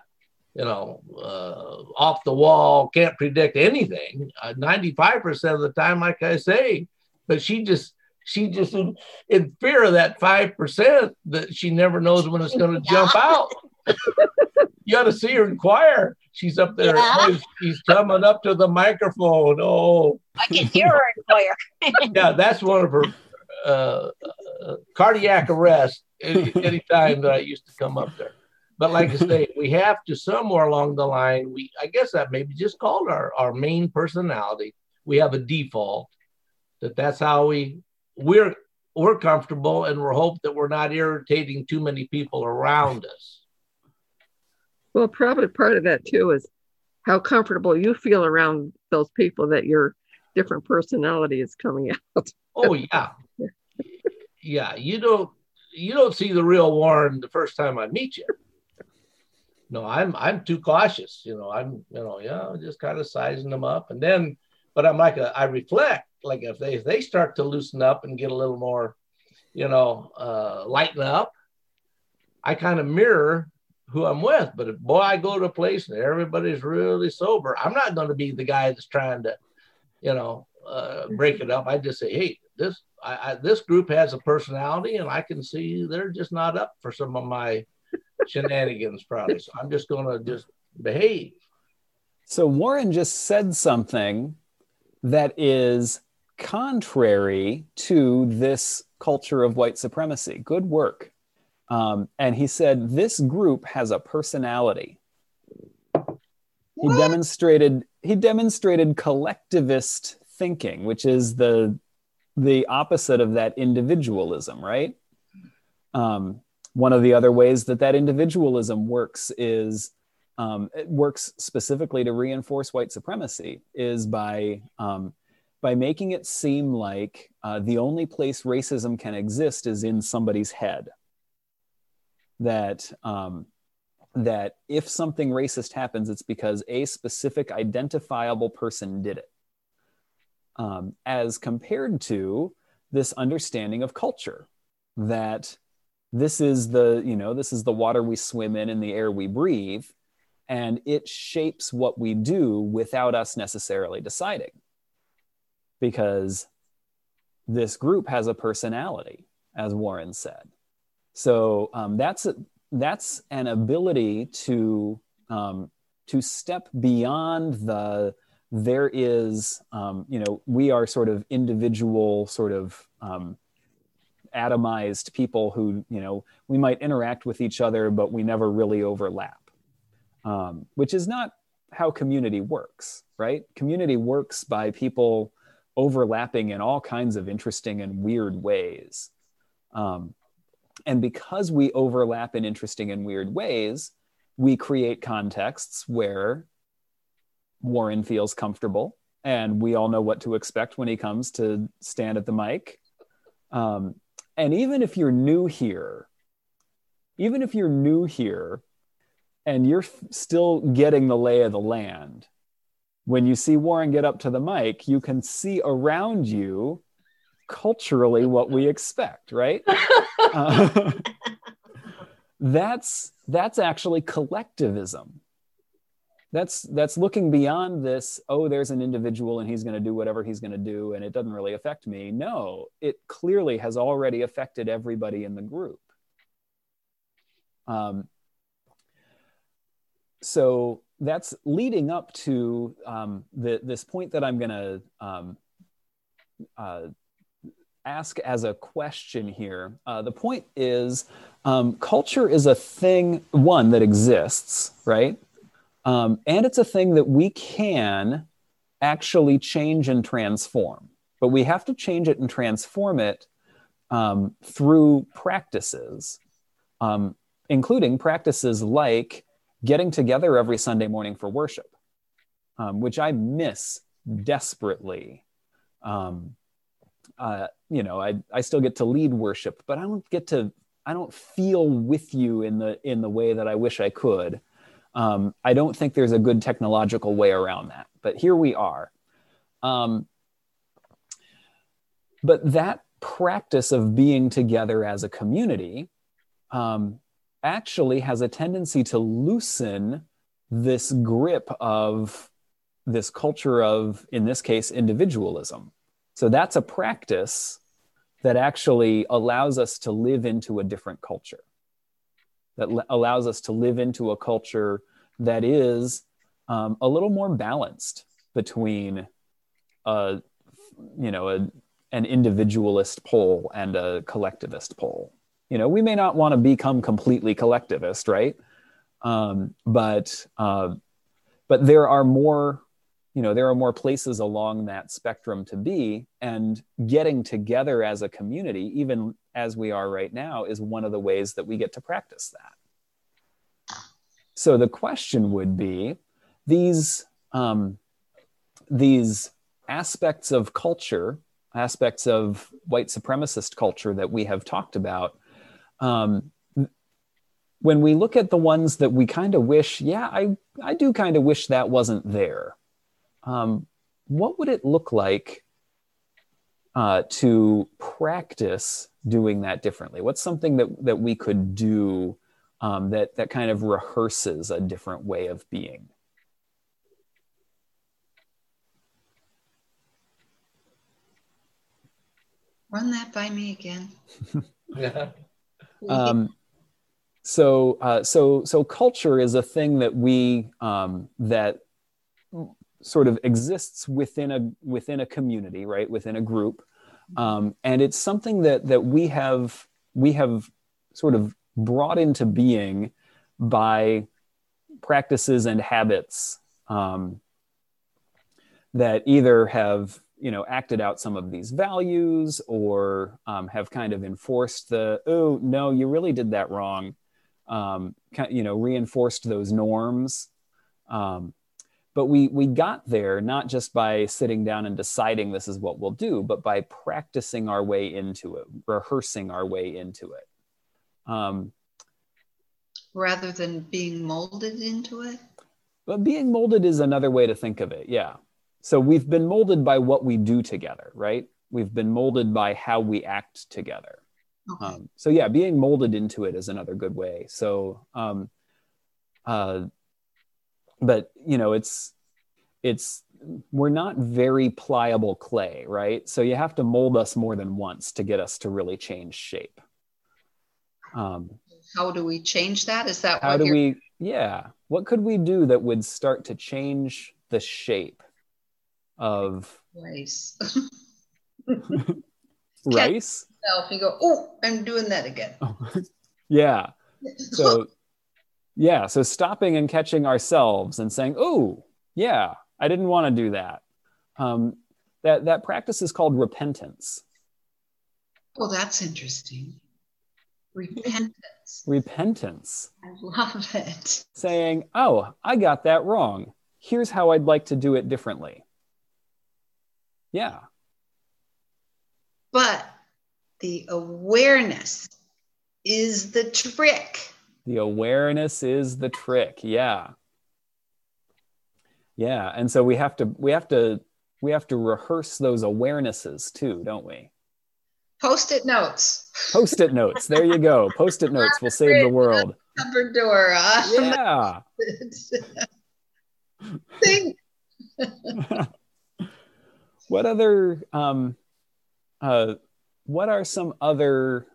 off the wall, can't predict anything. 95% of the time, like I say, but she just She just in fear of that 5% that she never knows when it's going to jump out. You ought to see her in choir. She's up there. Yeah. She's coming up to the microphone. Oh, I can hear her in choir. yeah, that's one of her cardiac arrest anytime that I used to come up there. But like I say, we have to somewhere along the line, I guess that maybe just called our main personality. We have a default that's how we're comfortable, and we're hope that we're not irritating too many people around us. Well, probably part of that too is how comfortable you feel around those people that your different personality is coming out. Oh yeah. Yeah. You don't see the real Warren the first time I meet you. No, I'm too cautious. I'm just kind of sizing them up. And then, but I'm like, I reflect, like if they start to loosen up and get a little more, lighten up, I kind of mirror who I'm with. But if I go to a place and everybody's really sober, I'm not going to be the guy that's trying to, break it up. I just say, hey, this group has a personality, and I can see they're just not up for some of my shenanigans probably. So I'm just going to just behave. So Warren just said something that is contrary to this culture of white supremacy. Good work. And he said, this group has a personality. He demonstrated collectivist thinking, which is the opposite of that individualism, right? One of the other ways that individualism works is it works specifically to reinforce white supremacy is by making it seem like the only place racism can exist is in somebody's head. That if something racist happens, it's because a specific identifiable person did it. As compared to this understanding of culture, that this is the water we swim in and the air we breathe, and it shapes what we do without us necessarily deciding. Because this group has a personality, as Warren said. So that's an ability to step beyond there is, we are sort of individual, sort of atomized people who, we might interact with each other, but we never really overlap, which is not how community works, right? Community works by people overlapping in all kinds of interesting and weird ways. And because we overlap in interesting and weird ways, we create contexts where Warren feels comfortable, and we all know what to expect when he comes to stand at the mic. And even if you're new here, and you're still getting the lay of the land, when you see Warren get up to the mic, you can see around you culturally what we expect, right? That's actually collectivism. That's looking beyond this, there's an individual and he's going to do whatever he's going to do and it doesn't really affect me. No, it clearly has already affected everybody in the group. So that's leading up to this point that I'm going to ask as a question here. The point is, culture is a thing, one, that exists, right? And it's a thing that we can actually change and transform. But we have to change it and transform it through practices, including practices like getting together every Sunday morning for worship, which I miss desperately. I still get to lead worship, but I don't feel with you in the way that I wish I could. I don't think there's a good technological way around that, but here we are. But that practice of being together as a community actually has a tendency to loosen this grip of this culture of, in this case, individualism. So that's a practice that actually allows us to live into a different culture, that allows us to live into a culture that is a little more balanced between an individualist pole and a collectivist pole. We may not want to become completely collectivist, right? But there are more, there are more places along that spectrum to be, and getting together as a community, even as we are right now, is one of the ways that we get to practice that. So the question would be, these aspects of culture, aspects of white supremacist culture that we have talked about, when we look at the ones that we kind of wish, I do kind of wish that wasn't there. What would it look like to practice doing that differently? What's something that we could do that kind of rehearses a different way of being? Run that by me again. Yeah. So culture is a thing that we that sort of exists within a community, right? Within a group, and it's something that we have sort of brought into being by practices and habits that either have acted out some of these values, or have kind of enforced oh no, you really did that wrong. Reinforced those norms. But we got there not just by sitting down and deciding this is what we'll do, but by practicing our way into it, rehearsing our way into it. Rather than being molded into it? But being molded is another way to think of it, yeah. So we've been molded by what we do together, right? We've been molded by how we act together. Okay. So yeah, being molded into it is another good way. So, but it's we're not very pliable clay, right? So you have to mold us more than once to get us to really change shape. How do we change that? Is that how do we? Yeah. What could we do that would start to change the shape of rice? Rice? You go, oh, I'm doing that again. Yeah. So stopping and catching ourselves and saying, oh, yeah, I didn't want to do that. That practice is called repentance. Oh, that's interesting. Repentance. I love it. Saying, oh, I got that wrong. Here's how I'd like to do it differently. Yeah. But the awareness is the trick. The awareness is the trick. Yeah. Yeah. And so we have to rehearse those awarenesses too, don't we? Post-it notes. Post-it notes. There you go. Post-it notes will save the world. Cupboard door. Yeah. Think. What are some other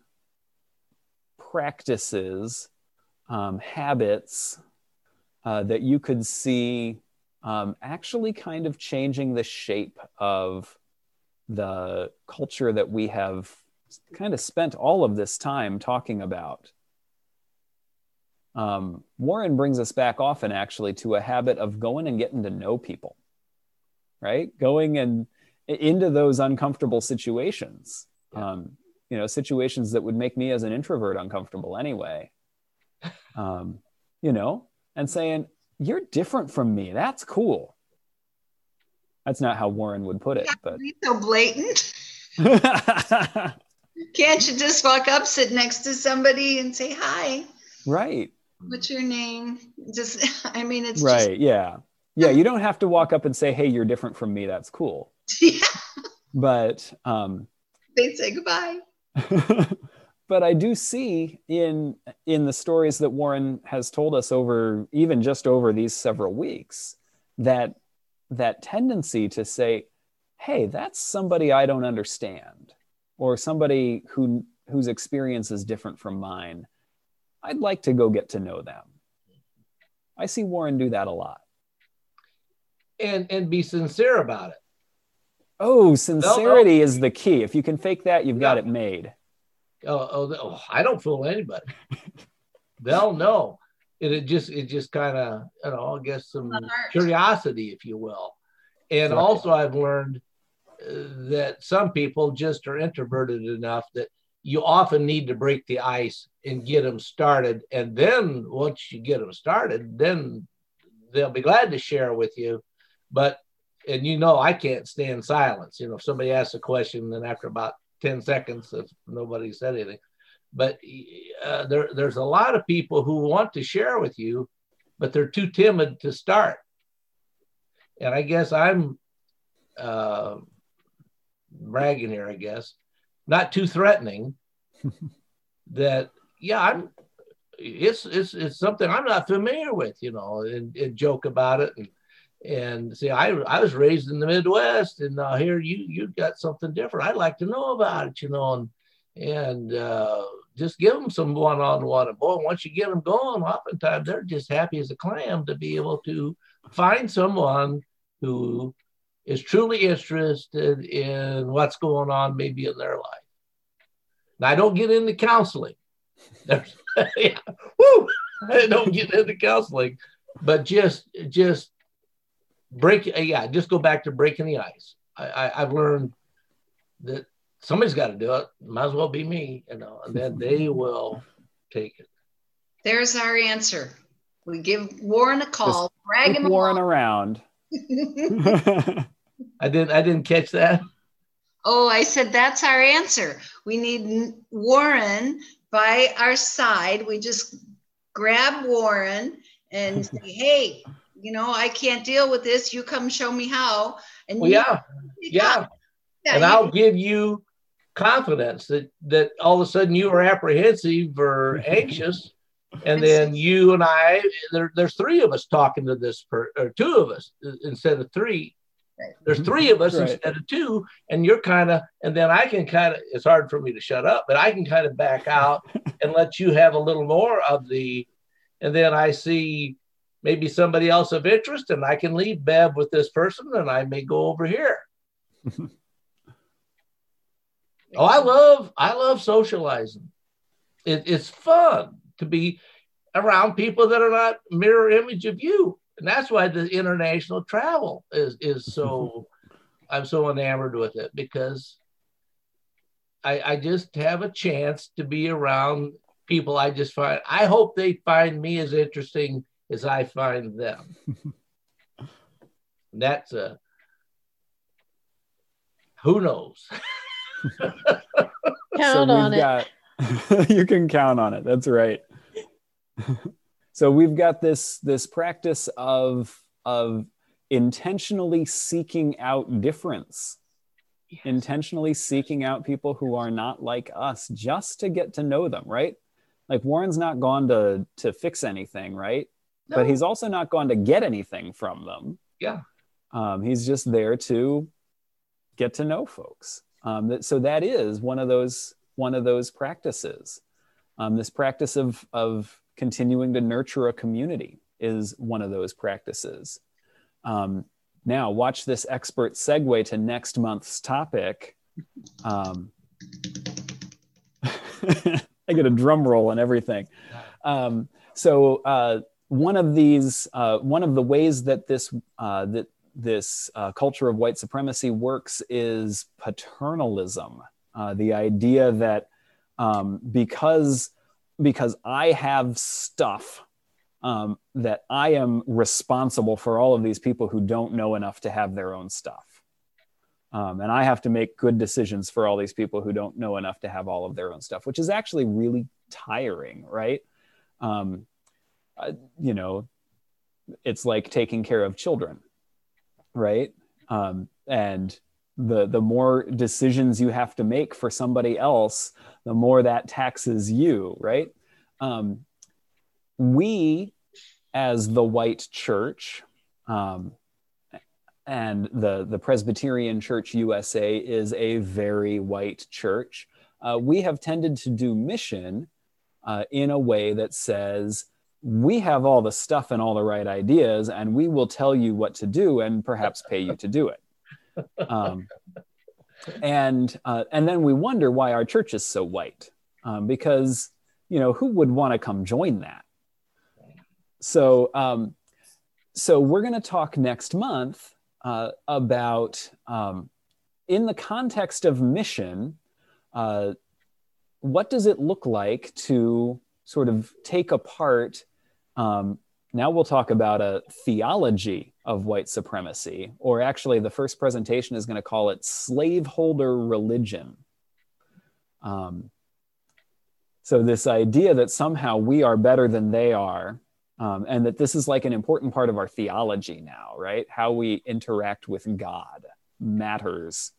practices, habits that you could see actually kind of changing the shape of the culture that we have kind of spent all of this time talking about? Warren brings us back often actually to a habit of going and getting to know people, right? Going and into those uncomfortable situations, situations that would make me as an introvert uncomfortable anyway, and saying, you're different from me. That's cool. That's not how Warren would put it, but be so blatant. Can't you just walk up, sit next to somebody and say, hi. Right. What's your name? It's right. just... Yeah. Yeah. You don't have to walk up and say, hey, you're different from me. That's cool. Yeah. But they say goodbye. But I do see in the stories that Warren has told us over these several weeks, that tendency to say, hey, that's somebody I don't understand, or somebody whose experience is different from mine, I'd like to go get to know them. I see Warren do that a lot. And be sincere about it. Oh, sincerity is the key. If you can fake that, you've got it made. I don't fool anybody. They'll know. It just kind of, I guess some curiosity, if you will. And also I've learned that some people just are introverted enough that you often need to break the ice and get them started. And then once you get them started, then they'll be glad to share with you. And I can't stand silence. If somebody asks a question, then after about 10 seconds, if nobody said anything. But there's a lot of people who want to share with you, but they're too timid to start. And I guess I'm bragging here, I guess, not too threatening that, it's something I'm not familiar with, and joke about it. And see, I was raised in the Midwest, and here you got something different. I'd like to know about it, and just give them some one-on-one. And boy, once you get them going, oftentimes they're just happy as a clam to be able to find someone who is truly interested in what's going on maybe in their life. Now, I don't get into counseling. I don't get into counseling, but just just go back to breaking the ice. I've learned that somebody's got to do it. Might as well be me, and then they will take it. There's our answer. We give Warren a call, Just drag him Warren along. around. I didn't catch that. Oh, I said that's our answer. We need Warren by our side. We just grab Warren and say, hey, I can't deal with this. You come show me how. And and I'll give you confidence that all of a sudden you are apprehensive or anxious, and then you and I, there's three of us talking to this or two of us instead of three. Right. There's three of us instead of two, and you're and then I can it's hard for me to shut up, but I can kind of back out and let you have a little more of and then I see maybe somebody else of interest, and I can leave Bev with this person, and I may go over here. I love socializing. It's fun to be around people that are not mirror image of you. And that's why the international travel is so, I'm so enamored with it, because I just have a chance to be around people I hope they find me as interesting as I find them. That's who knows? Count on it. You can count on it. That's right. So we've got this practice of intentionally seeking out difference, intentionally seeking out people who are not like us, just to get to know them, right? Like Warren's not gone to fix anything, right? No. But he's also not gone to get anything from them. Yeah. He's just there to get to know folks. So that is one of those practices. This practice of continuing to nurture a community is one of those practices. Now, watch this expert segue to next month's topic. I get a drum roll and everything. So one of the ways that this culture of white supremacy works is paternalism. The idea that because I have stuff, that I am responsible for all of these people who don't know enough to have their own stuff. And I have to make good decisions for all these people who don't know enough to have all of their own stuff, which is actually really tiring, right? It's like taking care of children, right? And the more decisions you have to make for somebody else, the more that taxes you, right? We, as the white church, and and the Presbyterian Church USA is a very white church. We have tended to do mission in a way that says, we have all the stuff and all the right ideas, and we will tell you what to do and perhaps pay you to do it. And then we wonder why our church is so white, because, who would want to come join that? So we're going to talk next month about, in the context of mission, what does it look like to sort of take apart, now we'll talk about a theology of white supremacy, or actually the first presentation is going to call it slaveholder religion. So this idea that somehow we are better than they are, and that this is like an important part of our theology now, right? How we interact with God matters.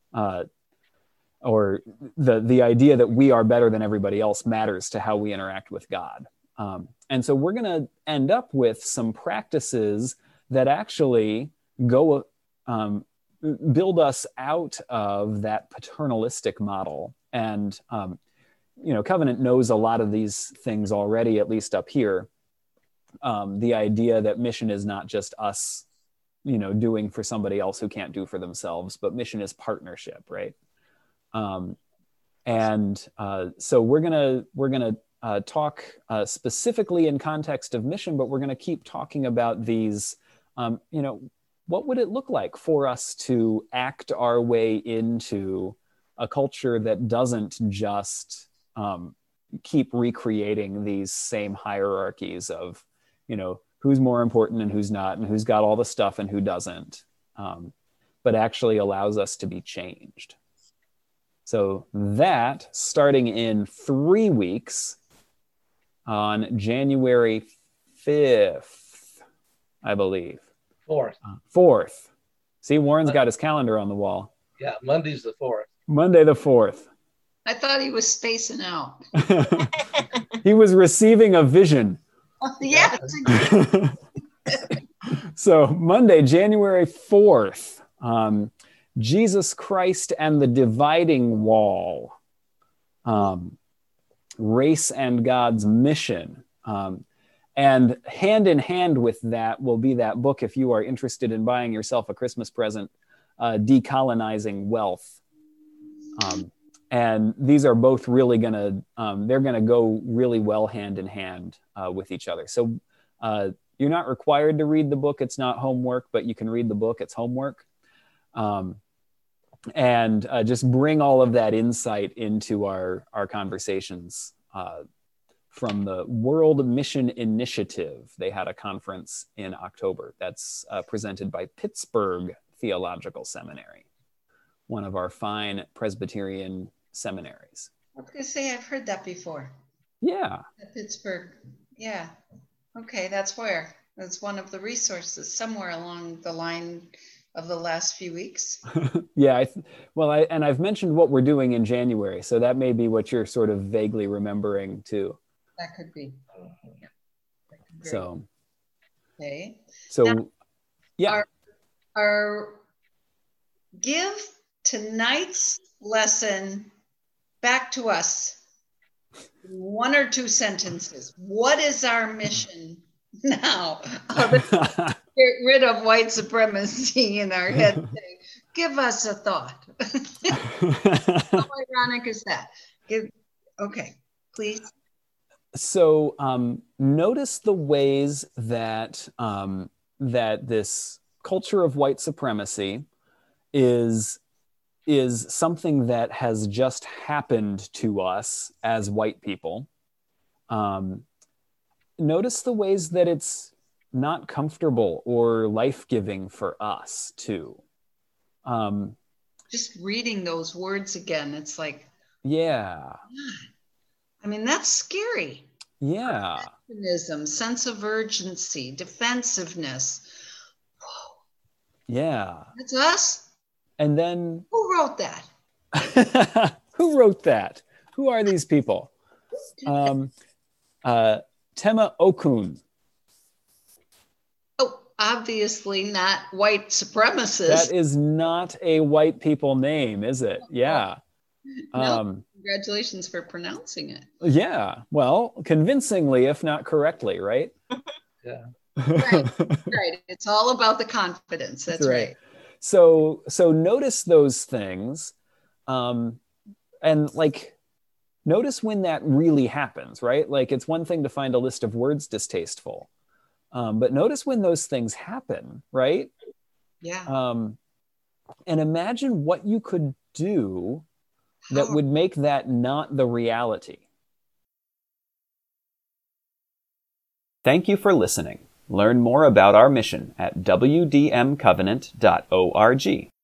Or the idea that we are better than everybody else matters to how we interact with God. And so we're going to end up with some practices that actually go build us out of that paternalistic model. And, Covenant knows a lot of these things already, at least up here. The idea that mission is not just us, doing for somebody else who can't do for themselves, but mission is partnership, right? So we're gonna talk specifically in context of mission, but we're gonna keep talking about these. What would it look like for us to act our way into a culture that doesn't just keep recreating these same hierarchies of, who's more important and who's not, and who's got all the stuff and who doesn't, but actually allows us to be changed. So that, starting in 3 weeks, on January 5th, I believe. 4th. See, Warren's got his calendar on the wall. Yeah, Monday's the 4th. Monday the 4th. I thought he was spacing out. He was receiving a vision. Yes. So Monday, January 4th, Jesus Christ and the Dividing Wall, Race and God's Mission. And hand in hand with that will be that book, if you are interested in buying yourself a Christmas present, Decolonizing Wealth. And these are both really they're gonna go really well hand in hand with each other. So you're not required to read the book. It's not homework, but you can read the book. It's homework. And just bring all of that insight into our conversations. From the World Mission Initiative. They had a conference in October that's presented by Pittsburgh Theological Seminary, one of our fine Presbyterian seminaries. I was going to say, I've heard that before. Yeah. At Pittsburgh. Yeah. Okay, that's where. That's one of the resources somewhere along the line of the last few weeks. Yeah. And I've mentioned what we're doing in January, so that may be what you're sort of vaguely remembering too. That could be. Yeah. So. Okay. So, now, yeah. Our give tonight's lesson back to us. 1 or 2 sentences. What is our mission now? Get rid of white supremacy in our head. Give us a thought. How ironic is that? Okay, please. So notice the ways that that this culture of white supremacy is something that has just happened to us as white people. Notice the ways that it's not comfortable or life-giving for us too. Just reading those words again, it's like, yeah. I mean, that's scary. Yeah. Perfectionism, sense of urgency, defensiveness. Whoa. Yeah. That's us. And then who wrote that? Who wrote that? Who are these people? Tema Okun. Oh, obviously not white supremacists. That is not a white people name, is it? Yeah. No, congratulations for pronouncing it. Yeah. Well, convincingly, if not correctly, right? Yeah. Right. It's all about the confidence. That's right. So notice those things, and like, notice when that really happens, right? Like, it's one thing to find a list of words distasteful, but notice when those things happen, right? Yeah. And imagine what you could do that would make that not the reality. Thank you for listening. Learn more about our mission at wdmcovenant.org.